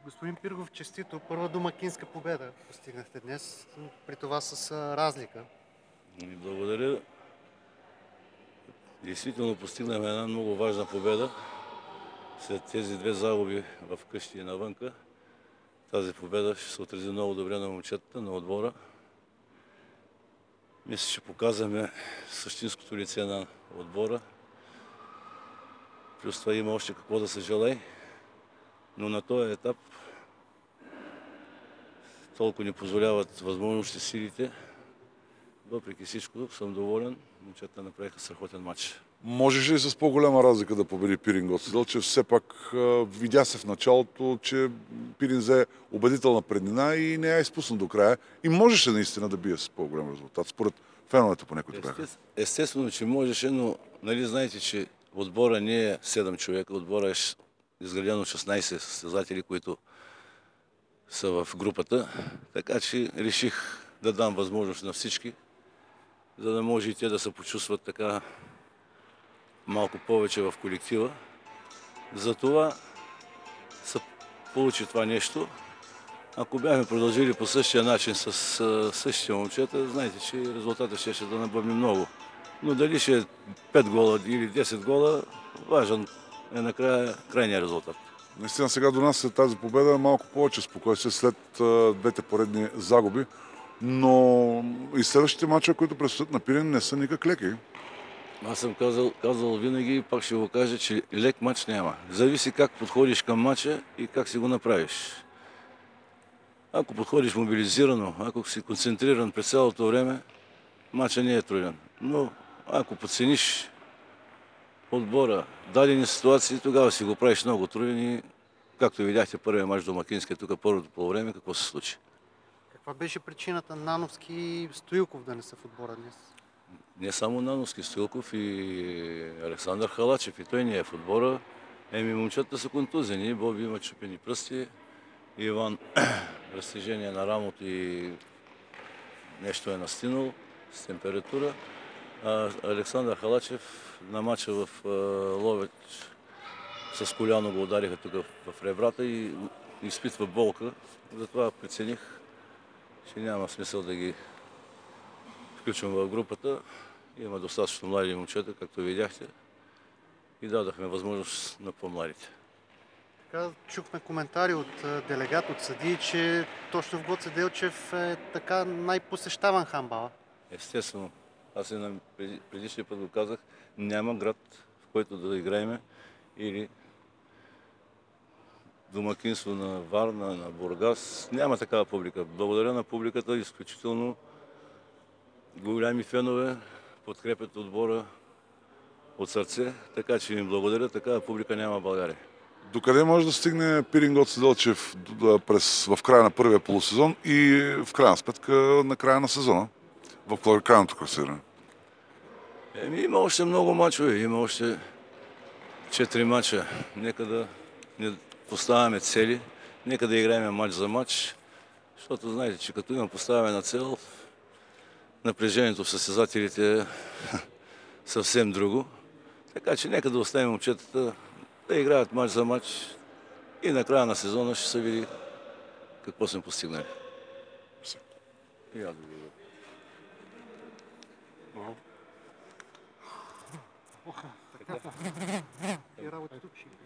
Господин Пиргов, честито. Първа домакинска победа постигнахте днес, при това с разлика. Благодаря. Действително постигнахме една много важна победа. След тези две загуби в къщи и навънка, тази победа ще се отрази много добре на момчетата, на отбора. Мисля, че показваме същинското лице на отбора. Плюс това има още какво да се желае. Но на този етап толкова ни позволяват възможности, силите. Въпреки всичко съм доволен. Момчетата направиха страхотен матч. Можеше ли с по-голяма разлика да победи Пирин Гоце Делчев? Все пак видя се в началото, че Пирин взе убедителна преднина и не я изпусна до края. И можеше наистина да бие с по-голям резултат, според феновете по някои бяха. Естествено, че можеше, но нали знаете, че отбора не е 7 човека, отбора е изградено 16 състезатели, които са в групата. Така че реших да дам възможност на всички, за да може и те да се почувстват така малко повече в колектива. Затова се получи това нещо. Ако бяхме продължили по същия начин с същите момчета, знаете, че резултатът ще да набъбне много. Но дали ще е 5 гола или 10 гола, важен е накрая крайния резултат. Наистина сега до нас след тази победа е малко повече спокойствие след двете поредни загуби, но и следващите мачове, които предстоят на Пирин, не са никак леки. Аз съм казал винаги и пак ще го кажа, че лек мач няма. Зависи как подходиш към мача и как си го направиш. Ако подходиш мобилизирано, ако си концентриран през цялото време, мача не е труден. Но ако подцениш отбора, дадени ситуации, тогава си го правиш много труден и както видяхте първия мач домакински, тук първото полувреме, какво се случи. Каква беше причината Нановски и Стоилков да не са в отбора днес? Не само Нановски, Стоилков и Александър Халачев. И той не е в отбора. Момчета са контузени. Боби има чупени пръсти. Иван разтежение на рамото и нещо е настинал с температура. А Александър Халачев на мача в Ловеч с коляно го удариха тук в ребрата и изпитва болка. Затова прецених, че няма смисъл да ги включвам в групата. Има достатъчно млади момчета, както видяхте, и дадахме възможност на по-младите. Така чухме коментари от делегат, от съдии, че точно в Гоце Делчев е така най-посещаван хандбала. Естествено, аз и на предишния път го казах, няма град, в който да играеме или домакинство на Варна, на Бургас. Няма такава публика. Благодаря на публиката, изключително голями фенове подкрепят отбора от сърце, така че им благодаря. Такава публика няма в България. Докъде може да стигне Пирин Гоце Делчев в края на първия полусезон и в крайна сметка на края на сезона? В крайното класиране. Има още много мачове, има още 4 мача. Нека да не поставяме цели, нека да играем мач за мач, защото знаете, че като има поставяме на цел, напрежението в състезателите е съвсем друго. Така че нека да оставим момчетата да играят мач за мач и на края на сезона ще се види какво сме постигнали. И аз ви благодаря.